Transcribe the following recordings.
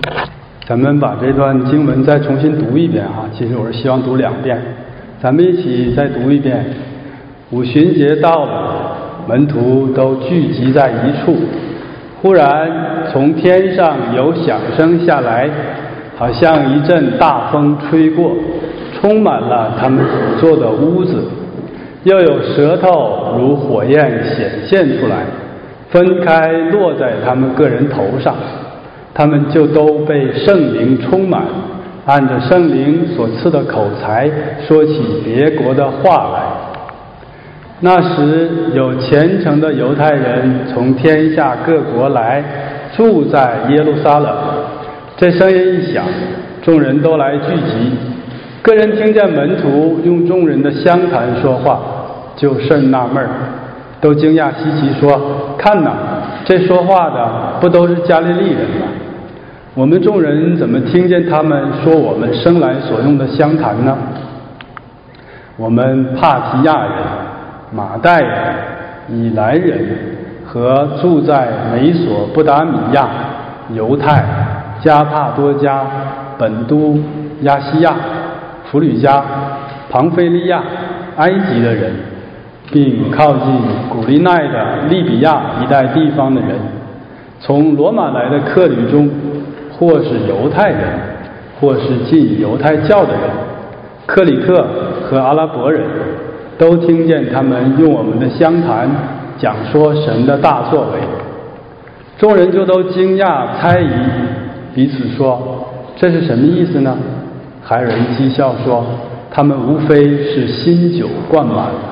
咱们把这段经文再重新读一遍啊，其实我是希望读2遍，咱们一起再读一遍。五旬节到了，门徒都聚集在一处，忽然从天上有响声下来，好像一阵大风吹过，充满了他们所坐的屋子，又有舌头如火焰显现出来，分开落在他们个人头上，他们就都被圣灵充满，按着圣灵所赐的口才说起别国的话来。那时有虔诚的犹太人从天下各国来，住在耶路撒冷。这声音一响，众人都来聚集，个人听见门徒用众人的乡谈说话，就甚纳闷，都惊讶稀奇说：看哪，这说话的不都是加利利人吗？我们众人怎么听见他们说我们生来所用的乡谈呢？我们帕提亚人、马代人、以莱人和住在美索不达米亚、犹太、加帕多家、本都、亚细亚、弗吕家、庞菲利亚、埃及的人，并靠近古利奈的利比亚一带地方的人，从罗马来的客旅中，或是犹太人，或是信犹太教的人，克里特和阿拉伯人，都听见他们用我们的乡谈讲说神的大作为。众人就都惊讶猜疑，彼此说：这是什么意思呢？还有人讥笑说：他们无非是新酒灌满了。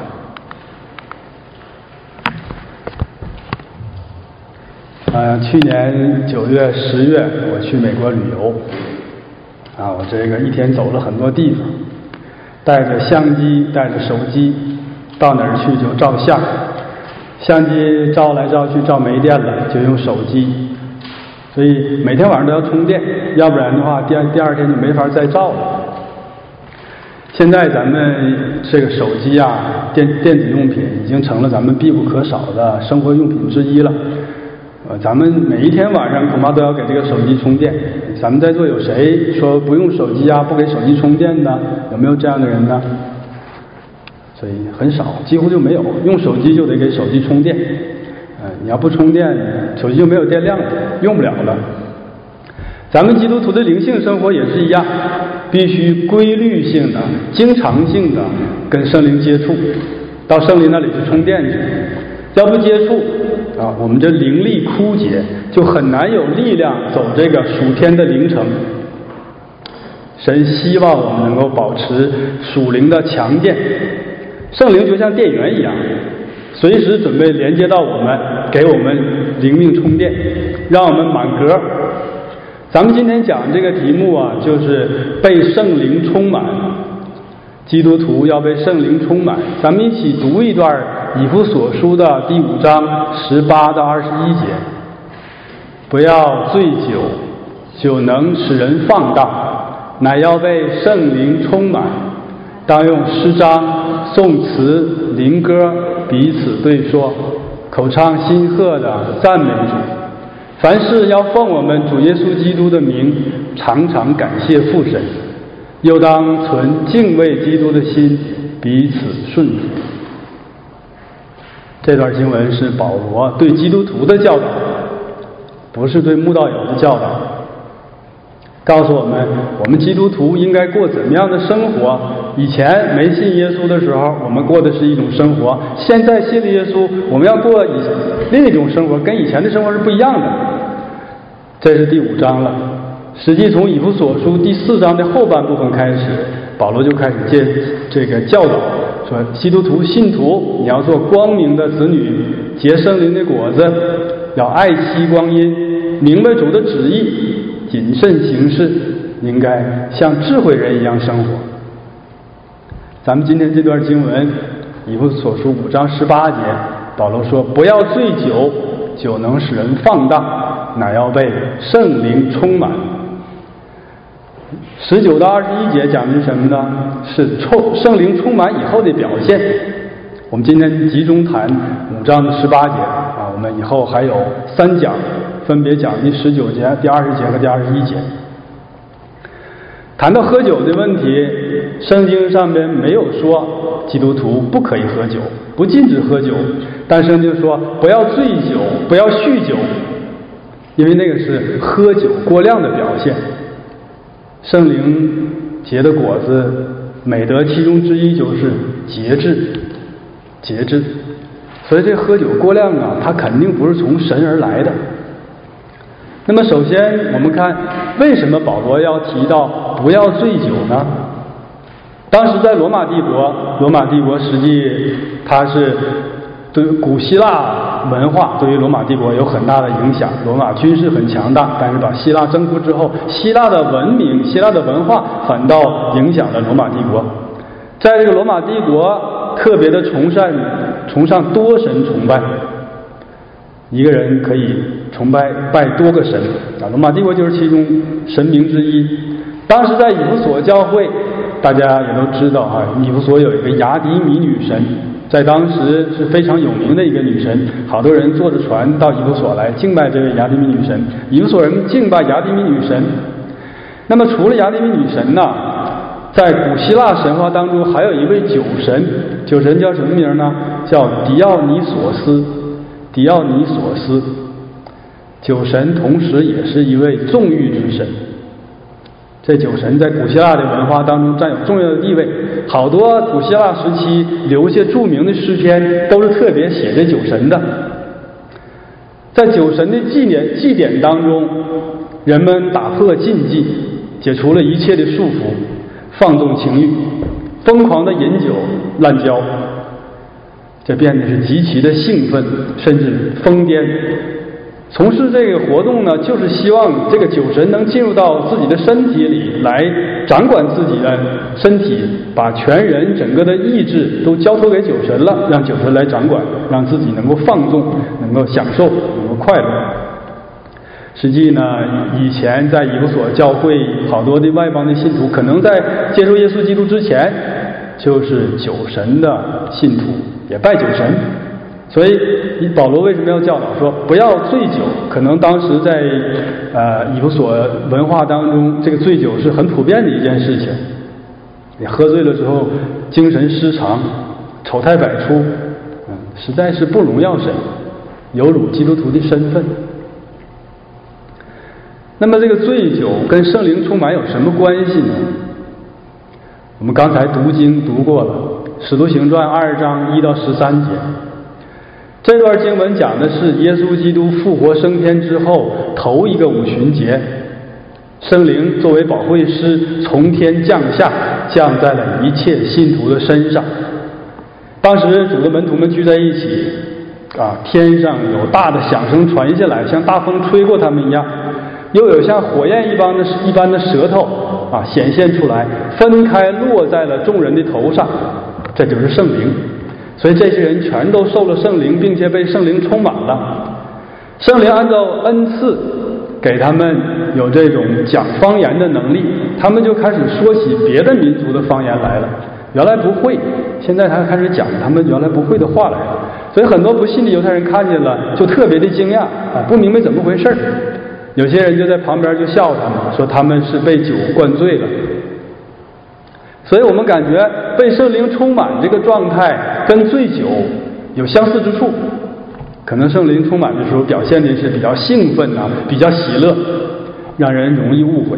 去年9月、10月，我去美国旅游，我这个一天走了很多地方，带着相机，带着手机，到哪儿去就照相，相机照来照去照没电了，就用手机，所以每天晚上都要充电，要不然的话第二天就没法再照了。现在咱们这个手机电子用品已经成了咱们必不可少的生活用品之一了。咱们每一天晚上恐怕都要给这个手机充电。咱们在座有谁说不用手机不给手机充电的？有没有这样的人呢？所以很少，几乎就没有。用手机就得给手机充电。你要不充电，手机就没有电量了，用不了了。咱们基督徒的灵性生活也是一样，必须规律性的、经常性的跟圣灵接触，到圣灵那里去充电去。要不接触我们这灵力枯竭，就很难有力量走这个属天的灵程。神希望我们能够保持属灵的强健，圣灵就像电源一样，随时准备连接到我们，给我们灵命充电，让我们满格。咱们今天讲这个题目就是被圣灵充满。基督徒要被圣灵充满，咱们一起读一段以弗所书的第5章18到21节。不要醉酒，酒能使人放荡，乃要被圣灵充满。当用诗章、颂词、灵歌彼此对说，口唱心和的赞美主。凡事要奉我们主耶稣基督的名，常常感谢父神。又当存敬畏基督的心，彼此顺服。这段经文是保罗对基督徒的教导，不是对慕道友的教导。告诉我们基督徒应该过怎么样的生活。以前没信耶稣的时候，我们过的是一种生活；现在信了耶稣，我们要过另一种生活，跟以前的生活是不一样的。这是第5章了。实际从以弗所书第4章的后半部分开始，保罗就开始这个教导，说基督徒信徒你要做光明的子女，结圣灵的果子，要爱惜光阴，明白主的旨意，谨慎行事，应该像智慧人一样生活。咱们今天这段经文以弗所书5章18节，保罗说不要醉酒，酒能使人放荡，乃要被圣灵充满。19到21节讲的是什么呢？是圣灵充满以后的表现。我们今天集中谈5章的18节我们以后还有3讲，分分别讲第19节、第20节和第21节。谈到喝酒的问题，圣经上面没有说基督徒不可以喝酒，不禁止喝酒，但圣经说不要醉酒，不要酗酒，因为那个是喝酒过量的表现。圣灵结的果子美德其中之一就是节制，节制。所以这喝酒过量啊，它肯定不是从神而来的。那么首先我们看为什么保罗要提到不要醉酒呢？当时在罗马帝国实际它是对古希腊文化对于罗马帝国有很大的影响。罗马军事很强大，但是把希腊征服之后，希腊的文明、希腊的文化反倒影响了罗马帝国。在这个罗马帝国特别的崇尚多神崇拜，一个人可以拜多个神啊，罗马帝国就是其中神明之一。当时在以弗所教会，大家也都知道啊，以弗所有一个雅典米女神，在当时是非常有名的一个女神，好多人坐着船到以弗所来敬拜这位雅典米女神。以弗所人敬拜雅典米女神。那么除了雅典米女神呢，在古希腊神话当中还有一位酒神，酒神叫什么名呢？叫狄奥尼索斯。狄奥尼索斯，酒神同时也是一位纵欲之神。这酒神在古希腊的文化当中占有重要的地位，好多古希腊时期留下著名的诗篇都是特别写这酒神的。在酒神的祭典当中，人们打破禁忌，解除了一切的束缚，放纵情欲，疯狂的饮酒滥交，这变得是极其的兴奋，甚至疯癫。从事这个活动呢，就是希望这个酒神能进入到自己的身体里来掌管自己的身体，把全人整个的意志都交托给酒神了，让酒神来掌管，让自己能够放纵，能够享受，能够快乐。实际呢，以前在以弗所教会好多的外邦的信徒，可能在接受耶稣基督之前就是酒神的信徒，也拜酒神。所以保罗为什么要教导说不要醉酒？可能当时在以弗所文化当中，这个醉酒是很普遍的一件事情。你喝醉了之后精神失常，丑态百出，实在是不荣耀神，有辱基督徒的身份。那么这个醉酒跟圣灵充满有什么关系呢？我们刚才读经读过了，使徒行传2章1到13节。这段经文讲的是耶稣基督复活升天之后头一个五旬节，圣灵作为保惠师从天降下，降在了一切信徒的身上。当时主的门徒们聚在一起天上有大的响声传下来，像大风吹过他们一样，又有像火焰一般的舌头显现出来，分开落在了众人的头上，这就是圣灵。所以这些人全都受了圣灵，并且被圣灵充满了。圣灵按照恩赐给他们有这种讲方言的能力，他们就开始说起别的民族的方言来了。原来不会，现在他开始讲他们原来不会的话来了。所以很多不信的犹太人看见了就特别的惊讶，不明白怎么回事。有些人就在旁边就笑他们，说他们是被酒灌醉了。所以我们感觉被圣灵充满这个状态跟醉酒有相似之处。可能圣灵充满的时候表现的是比较兴奋比较喜乐，让人容易误会。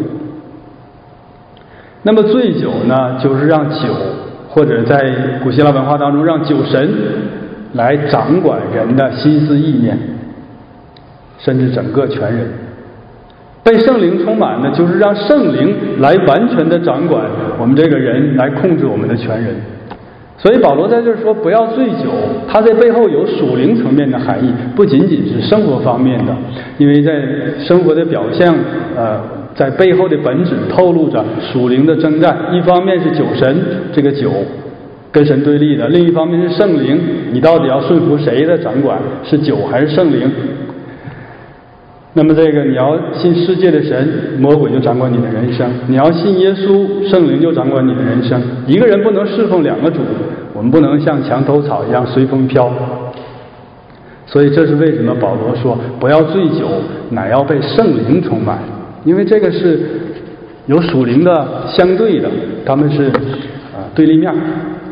那么醉酒呢，就是让酒，或者在古希腊文化当中让酒神来掌管人的心思意念，甚至整个全人。被圣灵充满的就是让圣灵来完全的掌管我们这个人，来控制我们的全人。所以保罗在这说不要醉酒，他在背后有属灵层面的含义，不仅仅是生活方面的。因为在生活的表象在背后的本质透露着属灵的征战。一方面是酒神，这个酒跟神对立的；另一方面是圣灵，你到底要顺服谁的掌管，是酒还是圣灵？那么这个你要信世界的神，魔鬼就掌管你的人生；你要信耶稣，圣灵就掌管你的人生。一个人不能侍奉两个主，我们不能像墙头草一样随风飘。 所以这是为什么保罗说不要醉酒，乃要被圣灵充满，因为这个是有属灵的相对的，他们是对立面。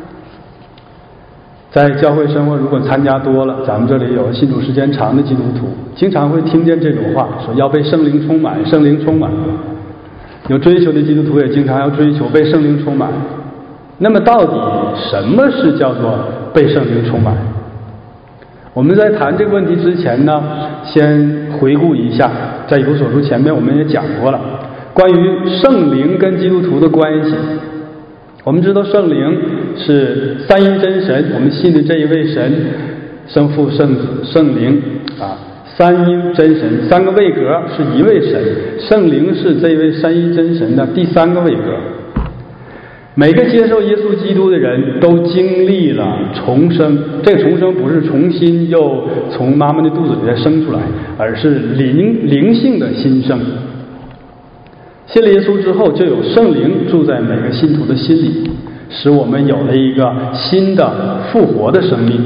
在教会生活如果参加多了，咱们这里有信主时间长的基督徒，经常会听见这种话，说要被圣灵充满，圣灵充满。有追求的基督徒也经常要追求被圣灵充满。那么到底什么是叫做被圣灵充满？我们在谈这个问题之前呢，先回顾一下，在以弗所书前面我们也讲过了关于圣灵跟基督徒的关系。我们知道圣灵是三一真神，我们信的这一位神，圣父、圣子、圣灵三一真神，三个位格是一位神，圣灵是这位三一真神的第三个位格。每个接受耶稣基督的人都经历了重生，这个重生不是重新又从妈妈的肚子里再生出来，而是灵性的新生。信了耶稣之后，就有圣灵住在每个信徒的心里，使我们有了一个新的复活的生命。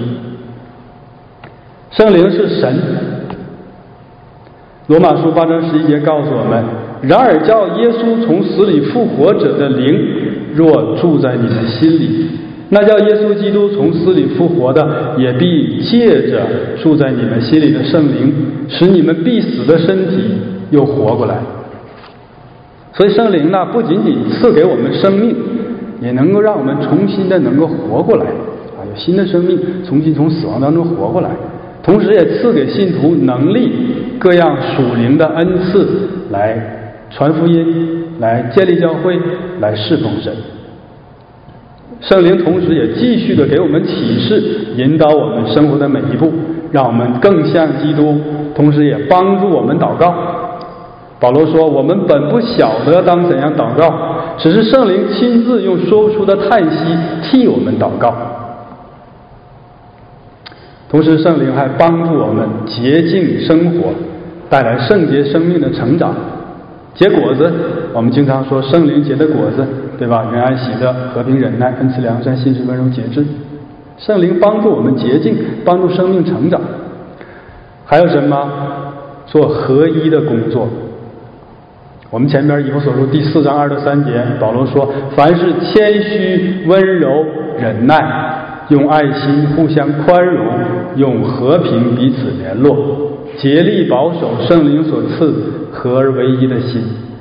圣灵是神，罗马书8章11节告诉我们，然而叫耶稣从死里复活者的灵若住在你们心里，那叫耶稣基督从死里复活的，也必借着住在你们心里的圣灵，使你们必死的身体又活过来。所以圣灵呢，不仅仅赐给我们生命，也能够让我们重新的能够活过来有新的生命，重新从死亡当中活过来。同时也赐给信徒能力，各样属灵的恩赐，来传福音，来建立教会，来侍奉神。圣灵同时也继续的给我们启示，引导我们生活的每一步，让我们更像基督，同时也帮助我们祷告。保罗说，我们本不晓得当怎样祷告，只是圣灵亲自用说不出的叹息替我们祷告。同时圣灵还帮助我们洁净生活，带来圣洁生命的成长，结果子。我们经常说圣灵结的果子，对吧？仁爱、喜乐、和平、忍耐、恩慈、良善、信实、温柔、节制。圣灵帮助我们洁净，帮助生命成长。还有什么？做合一的工作。我们前边以弗所书第4章2到3节，保罗说，凡是谦虚、温柔、忍耐，用爱心互相宽容，用和平彼此联络，竭力保守圣灵所赐合而为一的心。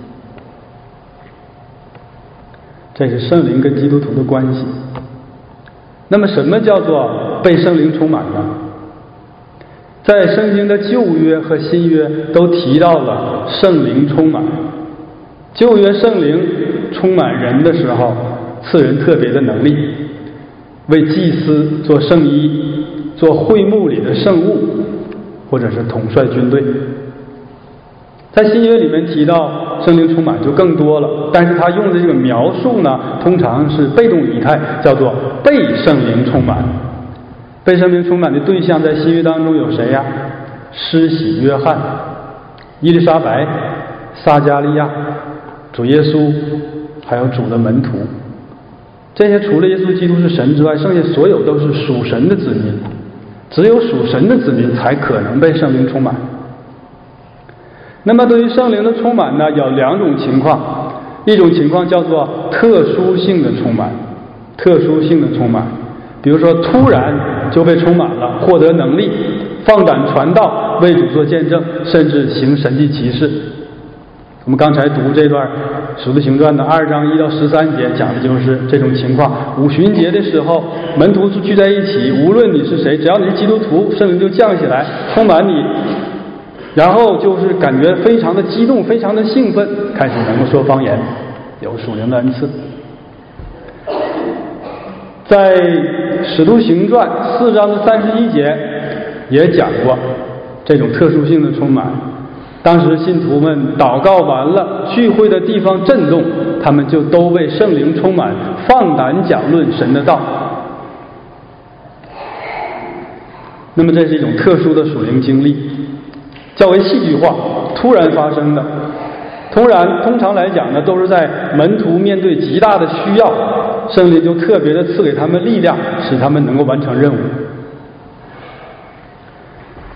这是圣灵跟基督徒的关系。那么什么叫做被圣灵充满呢？在圣经的旧约和新约都提到了圣灵充满。旧约圣灵充满人的时候，赐人特别的能力，为祭司做圣衣，做会幕里的圣物，或者是统帅军队。在新约里面提到圣灵充满就更多了，但是他用的这个描述呢，通常是被动语态，叫做被圣灵充满。被圣灵充满的对象在新约当中有谁呀？施洗约翰、伊丽莎白、撒加利亚、主耶稣，还有主的门徒。这些除了耶稣基督是神之外，剩下所有都是属神的子民。只有属神的子民才可能被圣灵充满。那么对于圣灵的充满呢，有两种情况。一种情况叫做特殊性的充满，特殊性的充满，比如说突然就被充满了，获得能力，放胆传道，为主做见证，甚至行神迹奇事。我们刚才读这段使徒行传的2章1到13节，讲的就是这种情况。五旬节的时候，门徒聚在一起，无论你是谁，只要你是基督徒，圣灵就降下来充满你，然后就是感觉非常的激动，非常的兴奋，开始能够说方言，有属灵的恩赐。在使徒行传4章的31节也讲过这种特殊性的充满。当时信徒们祷告完了，聚会的地方震动，他们就都被圣灵充满，放胆讲论神的道。那么这是一种特殊的属灵经历，较为戏剧化，突然发生的。通常来讲呢，都是在门徒面对极大的需要，圣灵就特别的赐给他们力量，使他们能够完成任务。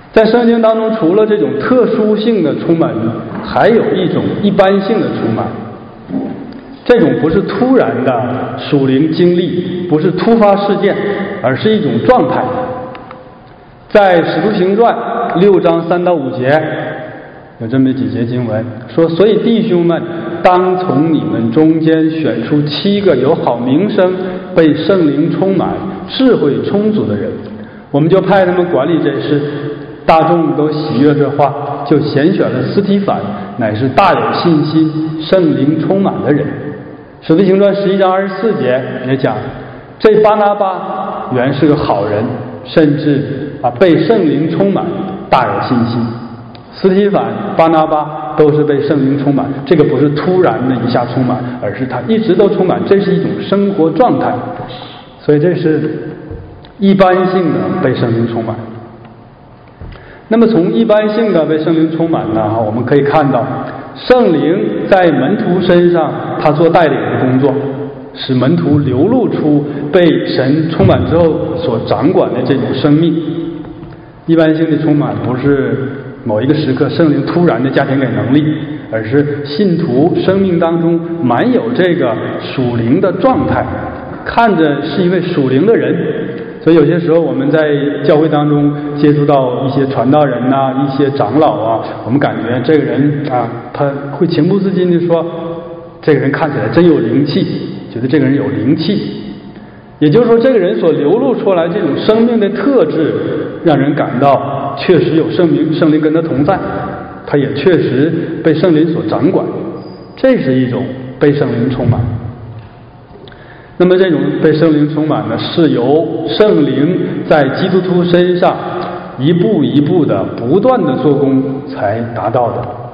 在圣经当中，除了这种特殊性的充满，还有一种一般性的充满。这种不是突然的属灵经历，不是突发事件，而是一种状态。在使徒行传6章3到5节有这么几节经文说，所以弟兄们，当从你们中间选出7个有好名声、被圣灵充满、智慧充足的人，我们就派他们管理这事。大众都喜悦这话，就拣选了司提反，乃是大有信心、圣灵充满的人。使徒行传11章24节也讲，这巴拿巴原是个好人，甚至被圣灵充满，大有信心。司提反、巴拿巴都是被圣灵充满，这个不是突然的一下充满，而是他一直都充满，这是一种生活状态。所以这是一般性的被圣灵充满。那么从一般性的被圣灵充满呢，我们可以看到圣灵在门徒身上他做带领的工作，使门徒流露出被神充满之后所掌管的这种生命。一般性的充满不是某一个时刻圣灵突然的加添给能力，而是信徒生命当中满有这个属灵的状态，看着是一位属灵的人。所以有些时候我们在教会当中接触到一些传道人啊，一些长老啊，我们感觉这个人他会情不自禁地说，这个人看起来真有灵气，觉得这个人有灵气。也就是说，这个人所流露出来这种生命的特质，让人感到确实有圣灵跟他同在，他也确实被圣灵所掌管，这是一种被圣灵充满。那么这种被圣灵充满呢，是由圣灵在基督徒身上一步一步的不断的做工才达到的。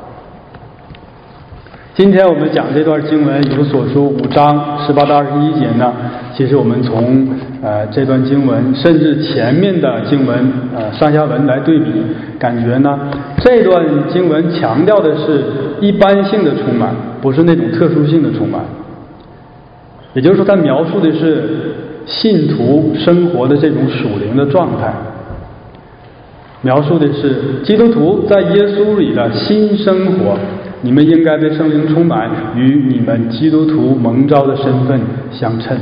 今天我们讲这段经文有所书5章18到21节呢，其实我们从这段经文甚至前面的经文上下文来对比，感觉呢这段经文强调的是一般性的充满，不是那种特殊性的充满。也就是说，它描述的是信徒生活的这种属灵的状态，描述的是基督徒在耶稣里的新生活。你们应该被圣灵充满，与你们基督徒蒙召的身份相称。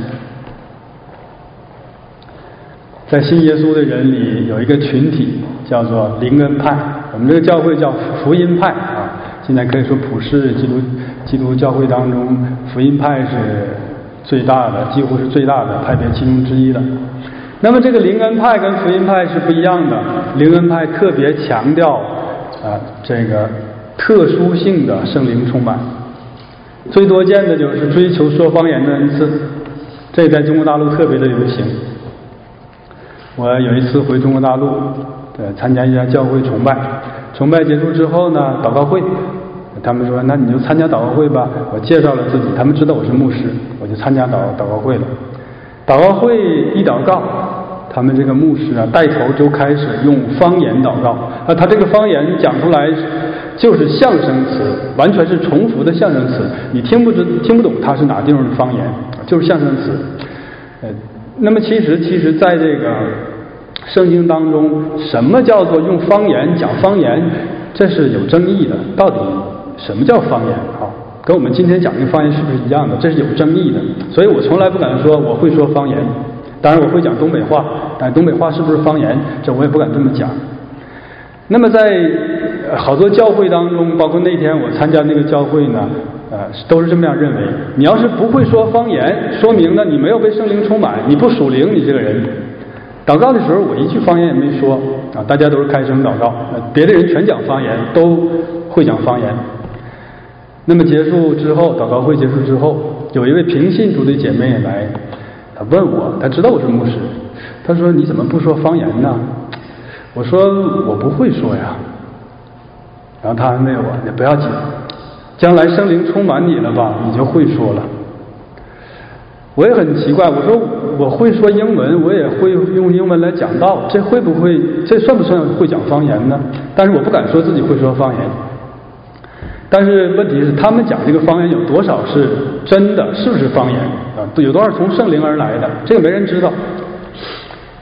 在信耶稣的人里有一个群体叫做灵恩派，我们这个教会叫福音派现在可以说普世基督教会当中福音派是最大的，几乎是最大的派别其中之一的。那么这个灵恩派跟福音派是不一样的，灵恩派特别强调这个特殊性的圣灵充满，最多见的就是追求说方言的恩赐，这在中国大陆特别的流行。我有一次回中国大陆参加一家教会崇拜结束之后呢，祷告会，他们说那你就参加祷告会吧，我介绍了自己，他们知道我是牧师，我就参加祷告会了。祷告会一祷告，他们这个牧师带头就开始用方言祷告，他这个方言讲出来就是象声词，完全是重复的象声词，你听不懂它是哪地方的方言，就是象声词。那么其实在这个圣经当中，什么叫做用方言讲方言，这是有争议的，到底什么叫方言跟我们今天讲的方言是不是一样的，这是有争议的。所以我从来不敢说我会说方言，当然我会讲东北话，但东北话是不是方言，这我也不敢这么讲。那么在好多教会当中，包括那天我参加那个教会呢，都是这么样认为，你要是不会说方言，说明呢你没有被圣灵充满，你不属灵，你这个人。祷告的时候我一句方言也没说大家都是开声祷告，别的人全讲方言，都会讲方言。那么结束之后，祷告会结束之后，有一位平信徒的姐妹来，她问我，她知道我是牧师，她说你怎么不说方言呢？我说我不会说呀。然后她安慰我，你不要紧，将来圣灵充满你了吧，你就会说了。我也很奇怪，我说我会说英文，我也会用英文来讲道，这算不算会讲方言呢？但是我不敢说自己会说方言。但是问题是，他们讲这个方言有多少是真的，是不是方言有多少从圣灵而来的，这个没人知道。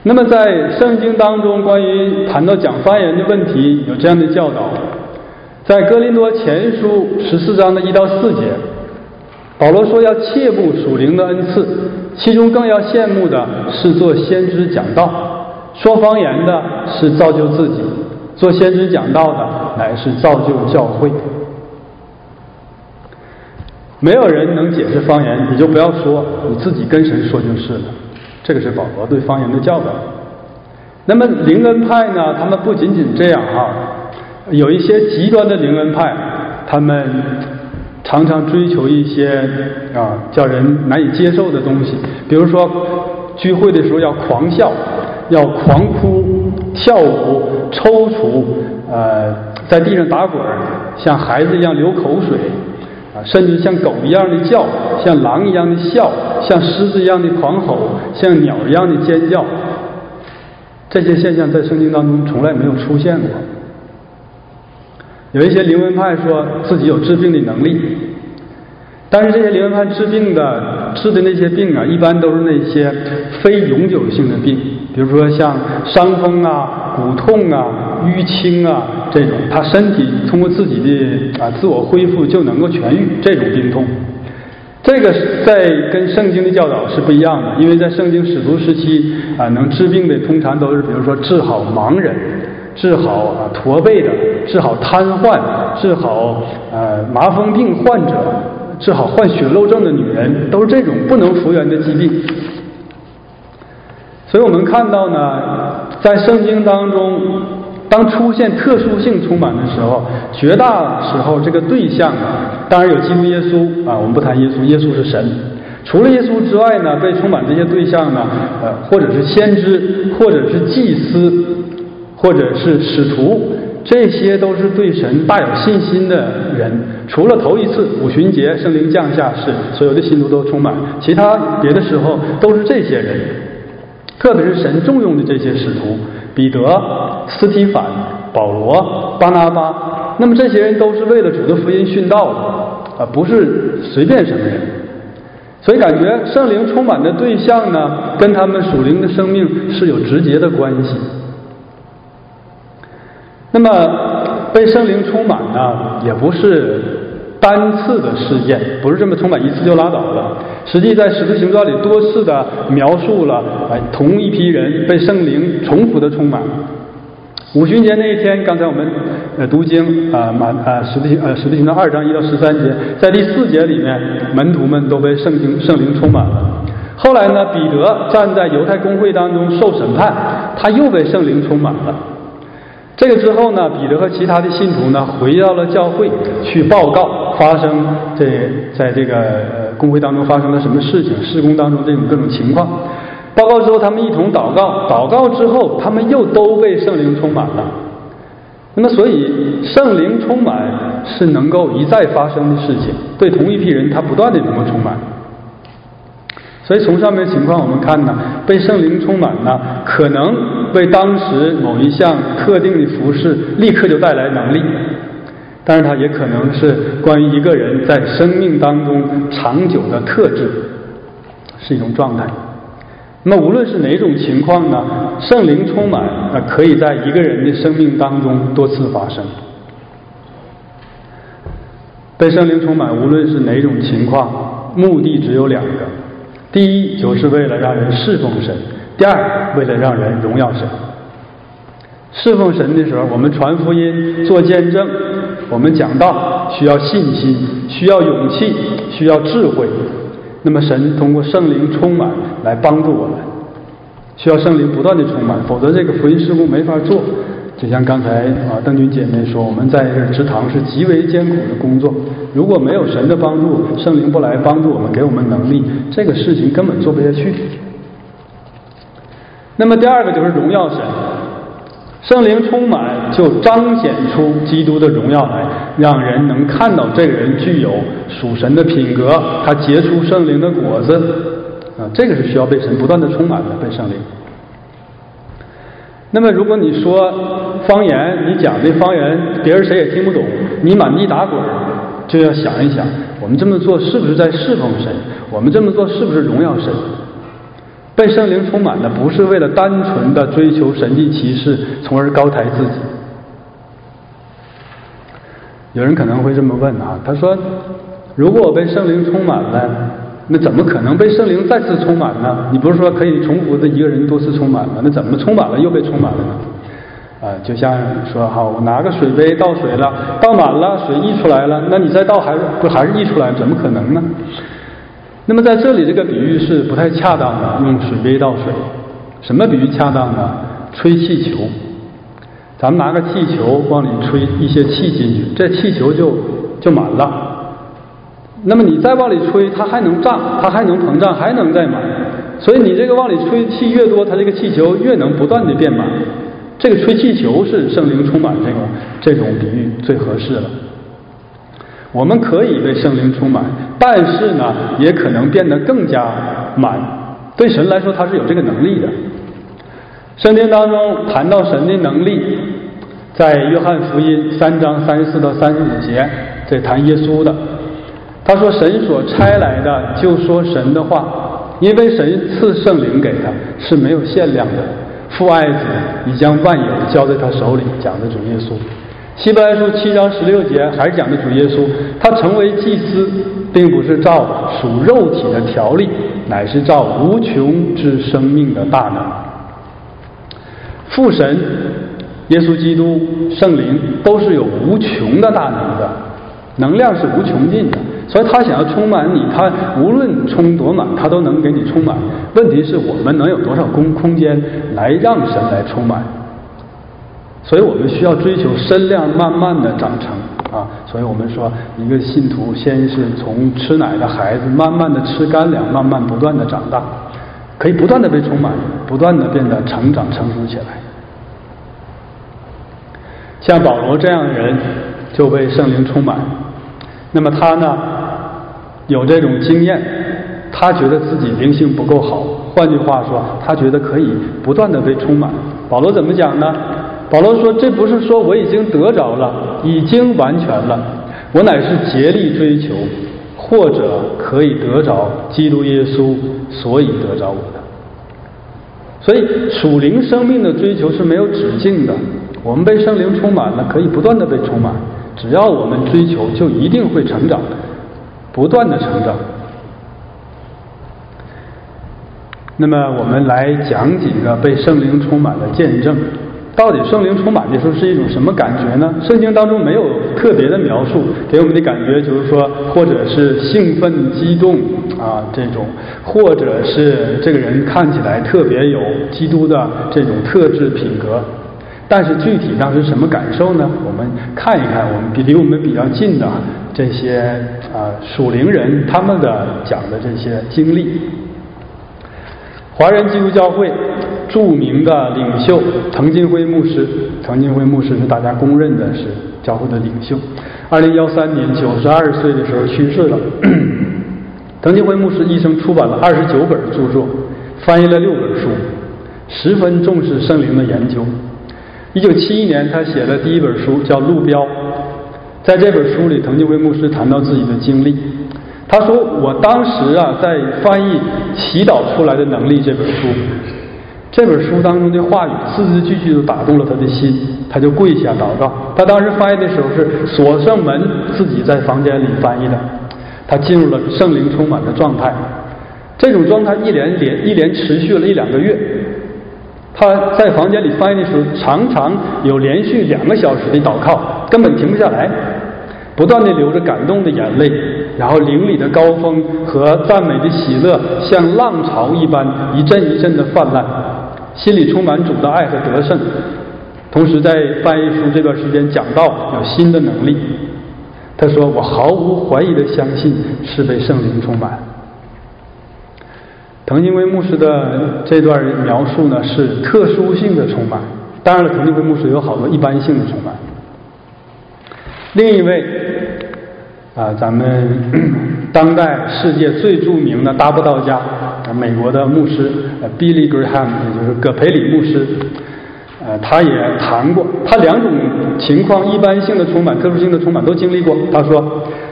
那么在圣经当中，关于谈到讲方言的问题，有这样的教导，在哥林多前书14章的1到4节，保罗说要切慕属灵的恩赐，其中更要羡慕的是做先知讲道，说方言的是造就自己，做先知讲道的乃是造就教会。没有人能解释方言，你就不要说，你自己跟神说就是了。这个是保罗对方言的教导。那么灵恩派呢，他们不仅仅这样有一些极端的灵恩派，他们常常追求一些叫人难以接受的东西，比如说聚会的时候要狂笑，要狂哭、跳舞、抽搐，在地上打滚，像孩子一样流口水，甚至像狗一样的叫，像狼一样的笑，像狮子一样的狂吼，像鸟一样的尖叫。这些现象在圣经当中从来没有出现过。有一些灵恩派说自己有治病的能力，但是这些灵恩派治的那些病一般都是那些非永久性的病，比如说像伤风骨痛淤青这种，他身体通过自己的自我恢复就能够痊愈这种病痛。这个在跟圣经的教导是不一样的，因为在圣经使徒时期能治病的通常都是比如说治好盲人，治好驼背的，治好瘫痪，治好麻风病患者，治好患血漏症的女人，都是这种不能复原的疾病。所以我们看到呢，在圣经当中，当出现特殊性充满的时候，绝大时候这个对象当然有基督耶稣我们不谈耶稣，耶稣是神。除了耶稣之外呢，被充满这些对象呢，或者是先知，或者是祭司，或者是使徒，这些都是对神大有信心的人。除了头一次五旬节圣灵降下是所有的信徒都充满，其他别的时候都是这些人，特别是神重用的这些使徒，彼得、斯提反、保罗、巴拿巴，那么这些人都是为了主的福音殉道的不是随便什么人。所以感觉圣灵充满的对象呢，跟他们属灵的生命是有直接的关系。那么被圣灵充满呢，也不是单次的事件，不是这么充满一次就拉倒了。实际在使徒行传里多次的描述了同一批人被圣灵重复的充满。五旬节那一天，刚才我们读经使徒行传2章1到13节，在第4节里面，门徒们都被圣灵充满了。后来呢，彼得站在犹太公会当中受审判，他又被圣灵充满了。这个之后呢，彼得和其他的信徒呢回到了教会去报告发生在这个公会当中发生了什么事情，事工当中这种各种情况。报告之后，他们一同祷告，祷告之后，他们又都被圣灵充满了。那么，所以圣灵充满是能够一再发生的事情，对同一批人，他不断的能够充满。所以从上面情况我们看呢，被圣灵充满呢，可能为当时某一项特定的服事立刻就带来能力，但是它也可能是关于一个人在生命当中长久的特质，是一种状态。那么无论是哪种情况呢，圣灵充满可以在一个人的生命当中多次发生。被圣灵充满无论是哪种情况，目的只有2个，第一就是为了让人侍奉神，第二为了让人荣耀神。侍奉神的时候，我们传福音做见证，我们讲道需要信心，需要勇气，需要智慧。那么神通过圣灵充满来帮助我们，需要圣灵不断的充满，否则这个福音事工没法做。就像刚才邓军姐妹说，我们在这职堂是极为艰苦的工作，如果没有神的帮助，圣灵不来帮助我们，给我们能力，这个事情根本做不下去。那么第二个就是荣耀神，圣灵充满就彰显出基督的荣耀来，让人能看到这个人具有属神的品格，他结出圣灵的果子这个是需要被神不断的充满的，被圣灵。那么如果你说方言，你讲的方言别人谁也听不懂，你满地打滚，就要想一想，我们这么做是不是在侍奉神，我们这么做是不是荣耀神。 被圣灵充满的不是为了单纯的追求神迹奇事，从而高抬自己。有人可能会这么问啊，他说，如果我被圣灵充满了，那怎么可能被圣灵再次充满呢？你不是说可以重复的一个人多次充满吗？那怎么充满了又被充满了呢？就像说，好，我拿个水杯倒水了，倒满了，水溢出来了，那你再倒还是溢出来？怎么可能呢？那么在这里这个比喻是不太恰当的，用水杯倒水。什么比喻恰当呢？吹气球。咱们拿个气球往里吹一些气进去，这气球就满了。那么你再往里吹，它还能胀，它还能膨胀，还能再满。所以你这个往里吹气越多，它这个气球越能不断的变满。这个吹气球是圣灵充满这种比喻最合适了。我们可以被圣灵充满，但是呢，也可能变得更加满。对神来说，他是有这个能力的。圣经当中谈到神的能力，在约翰福音3章34到35节，这谈耶稣的。他说，神所差来的就说神的话，因为神赐圣灵给他是没有限量的。父爱子已将万有交在他手里，讲的主耶稣。希伯来书7章16节还是讲的主耶稣，他成为祭司，并不是照属肉体的条例，乃是照无穷之生命的大能。父神、耶稣基督、圣灵都是有无穷的大能的，能量是无穷尽的，所以他想要充满你，他无论充多满，他都能给你充满。问题是我们能有多少空间来让神来充满？所以我们需要追求身量慢慢的长成啊。所以我们说，一个信徒先是从吃奶的孩子，慢慢的吃干粮，慢慢不断的长大，可以不断的被充满，不断的变得成长成熟起来。像保罗这样的人就被圣灵充满，那么他呢有这种经验，他觉得自己灵性不够好，换句话说，他觉得可以不断的被充满。保罗怎么讲呢？保罗说，这不是说我已经得着了，已经完全了，我乃是竭力追求，或者可以得着基督耶稣，所以得着我的。所以属灵生命的追求是没有止境的，我们被圣灵充满了，可以不断的被充满，只要我们追求，就一定会成长，不断的成长。那么我们来讲几个被圣灵充满的见证。到底圣灵充满的时候是一种什么感觉呢？圣经当中没有特别的描述，给我们的感觉就是说，或者是兴奋激动啊这种，或者是这个人看起来特别有基督的这种特质品格。但是具体当时什么感受呢？我们看一看我们离我们比较近的这些属灵人他们的讲的这些经历。华人基督教会著名的领袖滕金辉牧师，滕金辉牧师是大家公认的是教会的领袖。2013年92岁的时候去世了。滕金辉牧师一生出版了29本著作，翻译了6本书，十分重视圣灵的研究。1971年他写的第一本书叫《路标》，在这本书里，滕金辉牧师谈到自己的经历。他说，我当时在翻译祈祷出来的能力这本书当中的话语字字句句都打动了他的心，他就跪下祷告。他当时翻译的时候是锁上门，自己在房间里翻译的。他进入了圣灵充满的状态，这种状态一连持续了1-2个月。他在房间里翻译的时候，常常有连续2个小时的祷告，根本停不下来，不断地流着感动的眼泪，然后灵里的高峰和赞美的喜乐像浪潮一般一阵一阵的泛滥，心里充满主的爱和得胜。同时在翻译书这段时间讲到有新的能力，他说，我毫无怀疑的相信是被圣灵充满。滕金辉牧师的这段描述呢是特殊性的充满，当然了，滕金辉牧师有好多一般性的充满。另一位咱们当代世界最著名的大布道家，美国的牧师Billy Graham， 也就是葛培理牧师，他也谈过，他2种情况，一般性的充满、特殊性的充满都经历过。他说，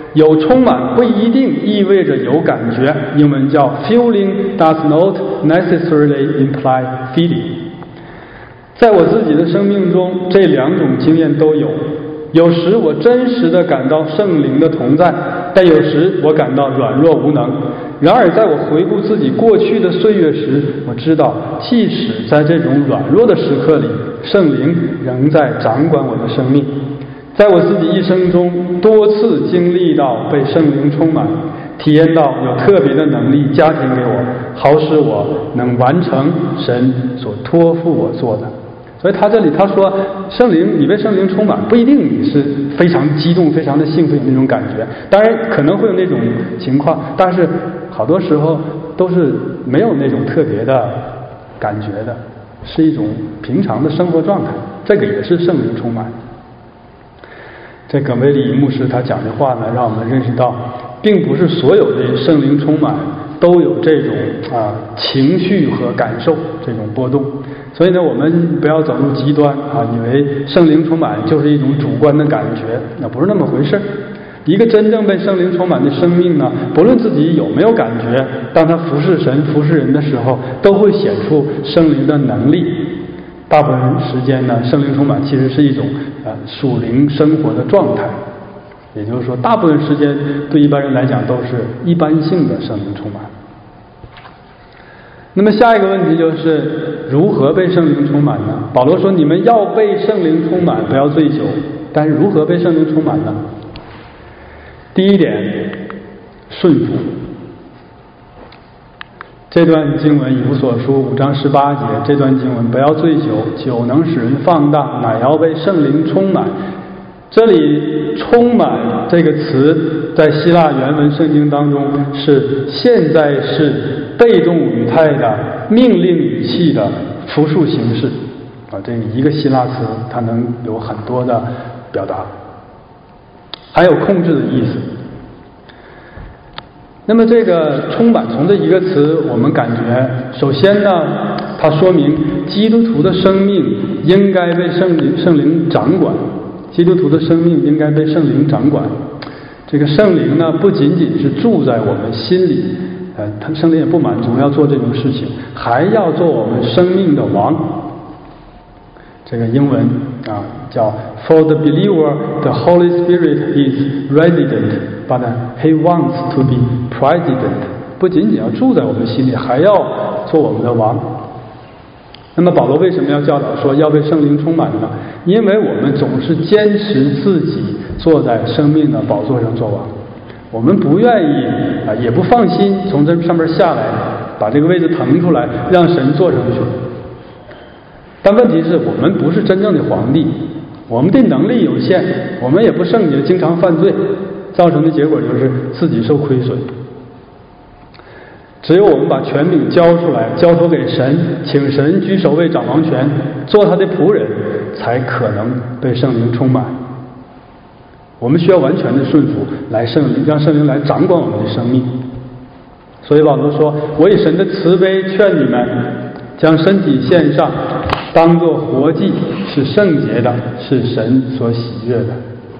有充满不一定意味着有感觉，英文叫 feeling does not necessarily imply feeling。在我自己的生命中，这两种经验都有。有时我真实地感到圣灵的同在，但有时我感到软弱无能。然而在我回顾自己过去的岁月时，我知道即使在这种软弱的时刻里，圣灵仍在掌管我的生命。在我自己一生中多次经历到被圣灵充满，体验到有特别的能力加添给我，好使我能完成神所托付我做的。所以他这里他说，圣灵，你被圣灵充满，不一定你是非常激动、非常的兴奋有那种感觉，当然可能会有那种情况，但是好多时候都是没有那种特别的感觉的，是一种平常的生活状态，这个也是圣灵充满。这葛梅里牧师他讲的话呢，让我们认识到，并不是所有的圣灵充满都有这种情绪和感受这种波动。所以呢，我们不要走入极端以为圣灵充满就是一种主观的感觉，那不是那么回事。一个真正被圣灵充满的生命呢，不论自己有没有感觉，当他服侍神、服侍人的时候，都会显出圣灵的能力。大部分时间呢，圣灵充满其实是一种属灵生活的状态，也就是说，大部分时间对一般人来讲都是一般性的圣灵充满。那么下一个问题就是如何被圣灵充满呢？保罗说，你们要被圣灵充满，不要醉酒。但是如何被圣灵充满呢？第一点，顺服。这段经文以弗所书5章18节，这段经文不要醉酒，酒能使人放荡，乃要被圣灵充满。这里充满这个词在希腊原文圣经当中是现在式被动语态的命令语气的复数形式这一个希腊词它能有很多的表达，还有控制的意思。那么这个充满从这一个词我们感觉，首先呢，它说明基督徒的生命应该被圣灵掌管，基督徒的生命应该被圣灵掌管。这个圣灵呢，不仅仅是住在我们心里，圣灵也不满足要做这种事情，还要做我们生命的王。这个英文叫 For the believer, the Holy Spirit is resident, but He wants to be president. 不仅仅要住在我们心里，还要做我们的王。那么保罗为什么要教导说要被圣灵充满呢？因为我们总是坚持自己坐在生命的宝座上做王，我们不愿意也不放心从这上面下来，把这个位置腾出来让神坐上去。但问题是我们不是真正的皇帝，我们的能力有限，我们也不圣洁，经常犯罪，造成的结果就是自己受亏损。只有我们把权柄交出来，交托给神，请神居首位掌王权，做他的仆人，才可能被圣灵充满。我们需要完全的顺服，让圣灵来掌管我们的生命。所以保罗说，我以神的慈悲劝你们，将身体献上，当作活祭，是圣洁的，是神所喜悦的。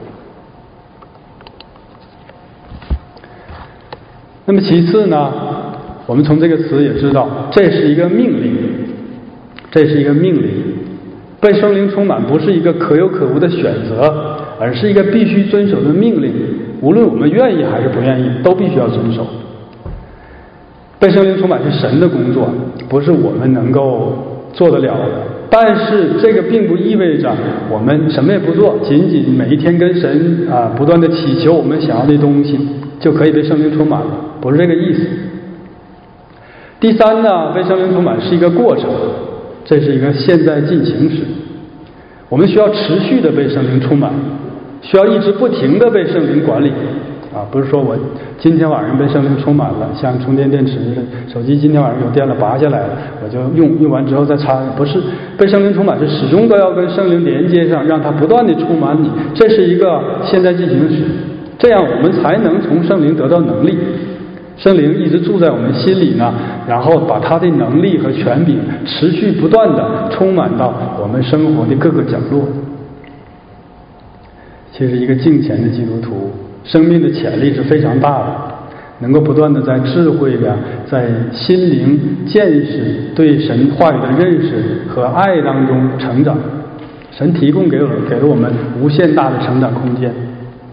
那么其次呢，我们从这个词也知道，这是一个命令，这是一个命令。被圣灵充满不是一个可有可无的选择，而是一个必须遵守的命令，无论我们愿意还是不愿意，都必须要遵守。被圣灵充满是神的工作，不是我们能够做得了的。但是这个并不意味着我们什么也不做，仅仅每一天跟神不断的祈求我们想要的东西，就可以被圣灵充满了，不是这个意思。第三呢，被圣灵充满是一个过程，这是一个现在进行时，我们需要持续的被圣灵充满，需要一直不停的被圣灵管理不是说我今天晚上被圣灵充满了，像充电电池似的，手机今天晚上有电了拔下来了，我就用完之后再插，不是。被圣灵充满是始终都要跟圣灵连接上，让它不断的充满你，这是一个现在进行时，这样我们才能从圣灵得到能力。圣灵一直住在我们心里呢，然后把他的能力和权柄持续不断的充满到我们生活的各个角落。其实一个敬虔的基督徒生命的潜力是非常大的，能够不断的在智慧呀、在心灵见识、对神话语的认识和爱当中成长。神提供给了我们无限大的成长空间。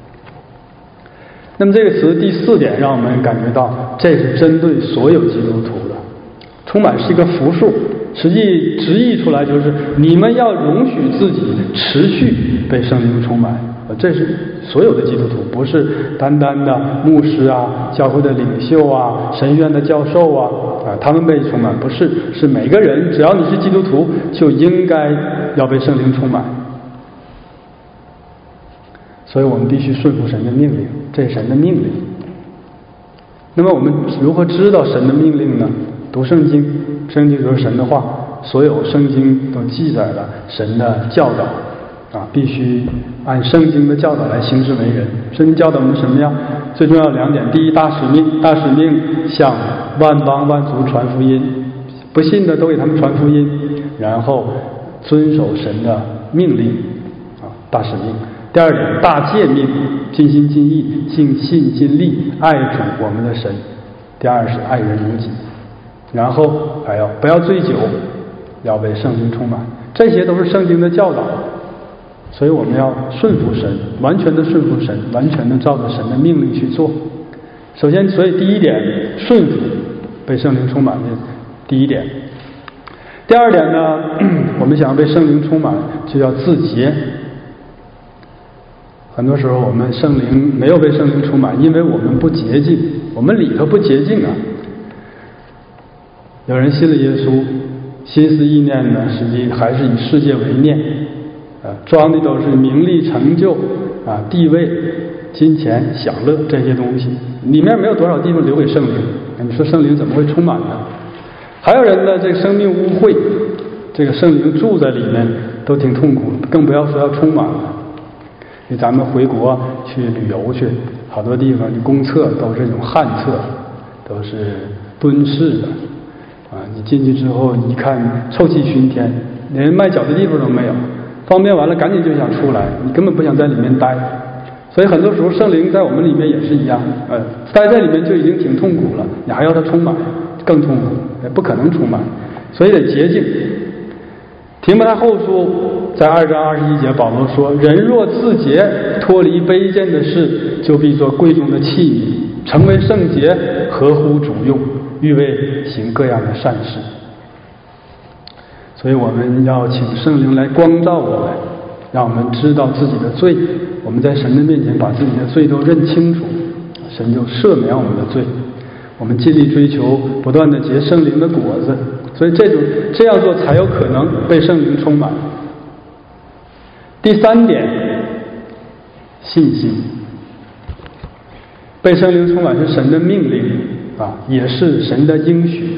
那么这个词第4点让我们感觉到，这是针对所有基督徒的。充满是一个复数，实际直译出来就是你们要容许自己持续被圣灵充满。这是所有的基督徒，不是单单的牧师啊、教会的领袖啊、神院的教授啊他们被充满，不是，是每个人，只要你是基督徒，就应该要被圣灵充满。所以我们必须顺服神的命令，这是神的命令。那么我们如何知道神的命令呢？读圣经，圣经就是神的话，所有圣经都记载了神的教导必须按圣经的教导来行事为人。圣经教导我们什么呀？最重要的2点：第一，大使命向万邦万族传福音，不信的都给他们传福音，然后遵守神的命令大使命。第2点，大诫命，尽心尽意尽心尽力爱主我们的神。第2是爱人如己。然后还要不要醉酒，要被圣灵充满，这些都是圣经的教导。所以我们要顺服神，完全的顺服神，完全的照着神的命令去做。首先，所以第1点，顺服被圣灵充满的第1点。第2点呢，我们想要被圣灵充满，就要自洁。很多时候我们圣灵没有被圣灵充满，因为我们不洁净，我们里头不洁净有人信了耶稣，心思意念呢，实际还是以世界为念，装的都是名利成就地位、金钱、享乐这些东西，里面没有多少地方留给圣灵。你说圣灵怎么会充满呢？还有人呢，这个生命污秽，这个圣灵住在里面都挺痛苦，更不要说要充满了。咱们回国去旅游去，好多地方你公厕都是这种旱厕，都是蹲式的你进去之后一看臭气熏天，连迈脚的地方都没有，方便完了赶紧就想出来，你根本不想在里面待。所以很多时候圣灵在我们里面也是一样，待在里面就已经挺痛苦了，你还要它充满，更痛苦，也不可能充满，所以得洁净。提摩太后书在2章21节，保罗说：人若自洁，脱离卑贱的事，就必做贵重的器皿，成为圣洁，合乎主用，预备行各样的善事。所以我们要请圣灵来光照我们，让我们知道自己的罪，我们在神的面前把自己的罪都认清楚，神就赦免我们的罪。我们尽力追求不断的结圣灵的果子，所以这样做才有可能被圣灵充满。第3点，信心。被圣灵充满是神的命令也是神的应许。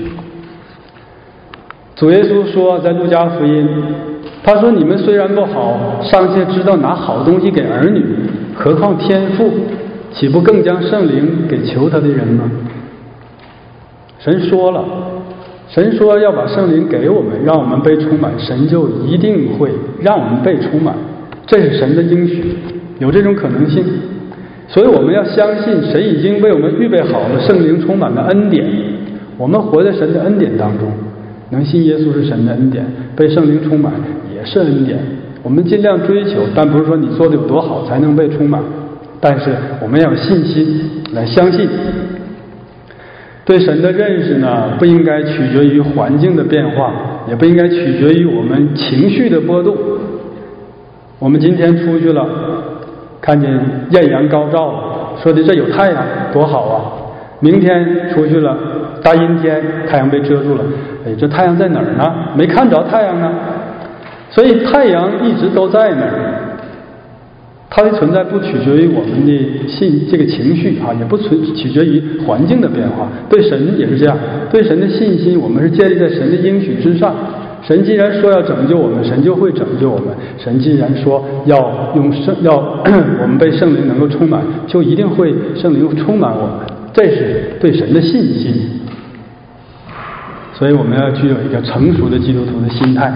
主耶稣说，在路加福音，他说：你们虽然不好，尚且知道拿好东西给儿女，何况天父岂不更将圣灵给求他的人吗？神说了，神说要把圣灵给我们，让我们被充满，神就一定会让我们被充满，这是神的应许，有这种可能性。所以我们要相信神已经为我们预备好了圣灵充满的恩典，我们活在神的恩典当中，能信耶稣是神的恩典，被圣灵充满也是恩典。我们尽量追求，但不是说你做的有多好才能被充满，但是我们要有信心来相信。对神的认识呢，不应该取决于环境的变化，也不应该取决于我们情绪的波动。我们今天出去了，看见艳阳高照，说的这有太阳多好啊。明天出去了，大阴天，太阳被遮住了，这太阳在哪儿呢？没看着太阳呢。所以太阳一直都在那儿，它的存在不取决于我们的这个情绪也不取决于环境的变化。对神也是这样，对神的信心我们是建立在神的应许之上。神既然说要拯救我们，神就会拯救我们。神既然说要我们被圣灵能够充满，就一定会圣灵充满我们，这是对神的信心。所以我们要具有一个成熟的基督徒的心态。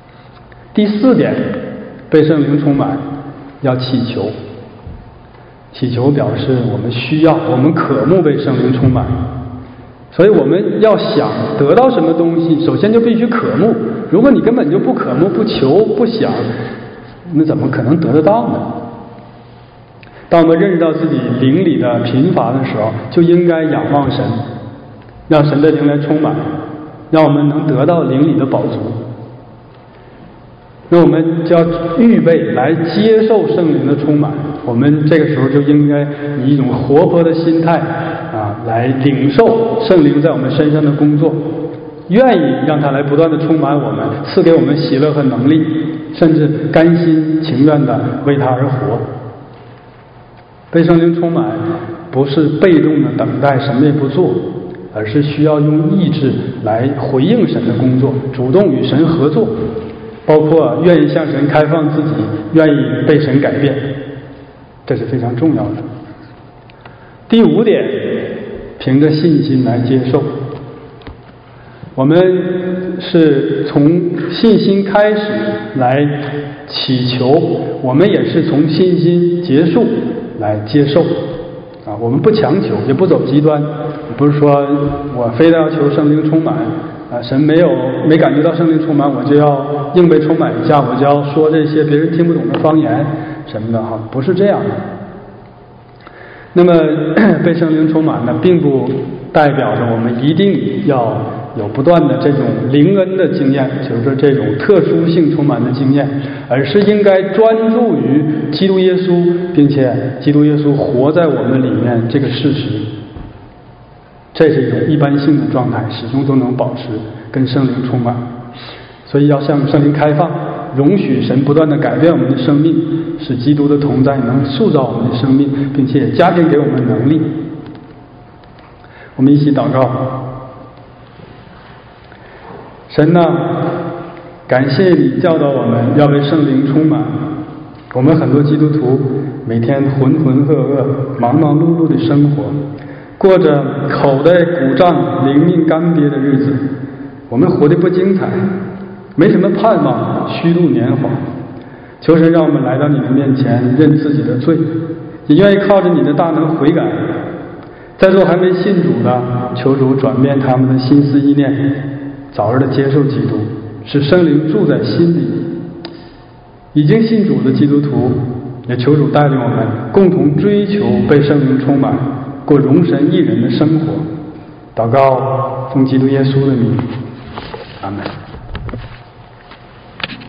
第4点，被圣灵充满要祈求。 祈求表示我们需要，我们渴慕被圣灵充满。所以我们要想得到什么东西，首先就必须渴慕。如果你根本就不渴慕、不求、不想，那怎么可能得得到呢？当我们认识到自己灵里的贫乏的时候，就应该仰望神，让神的灵来充满，让我们能得到灵里的饱足。那我们就要预备来接受圣灵的充满，我们这个时候就应该以一种活泼的心态来领受圣灵在我们身上的工作，愿意让他来不断的充满我们，赐给我们喜乐和能力，甚至甘心情愿的为他而活。被圣灵充满不是被动的等待什么也不做，而是需要用意志来回应神的工作，主动与神合作，包括愿意向神开放自己，愿意被神改变，这是非常重要的。第5点，凭着信心来接受。我们是从信心开始来祈求，我们也是从信心结束来接受。我们不强求，也不走极端，不是说我非得要求圣灵充满，神没感觉到圣灵充满，我就要硬被充满一下，我就要说这些别人听不懂的方言什么的不是这样的。那么被圣灵充满呢，并不代表着我们一定要有不断的这种灵恩的经验，就是说这种特殊性充满的经验，而是应该专注于基督耶稣，并且基督耶稣活在我们里面这个事实。这是一种一般性的状态，始终都能保持跟圣灵充满。所以要向圣灵开放，容许神不断的改变我们的生命，使基督的同在能塑造我们的生命，并且加添给我们能力。我们一起祷告。神啊，感谢你教导我们要被圣灵充满。我们很多基督徒每天浑浑噩噩、忙忙碌碌的生活，过着口袋鼓胀、灵命干瘪的日子，我们活得不精彩，没什么盼望，虚度年华。求神让我们来到你的面前，认自己的罪，也愿意靠着你的大能悔改。在座还没信主的，求主转变他们的心思意念，早日的接受基督，使圣灵住在心里。已经信主的基督徒，也求主带领我们共同追求被圣灵充满，过荣神益人的生活。祷告奉基督耶稣的名，阿们。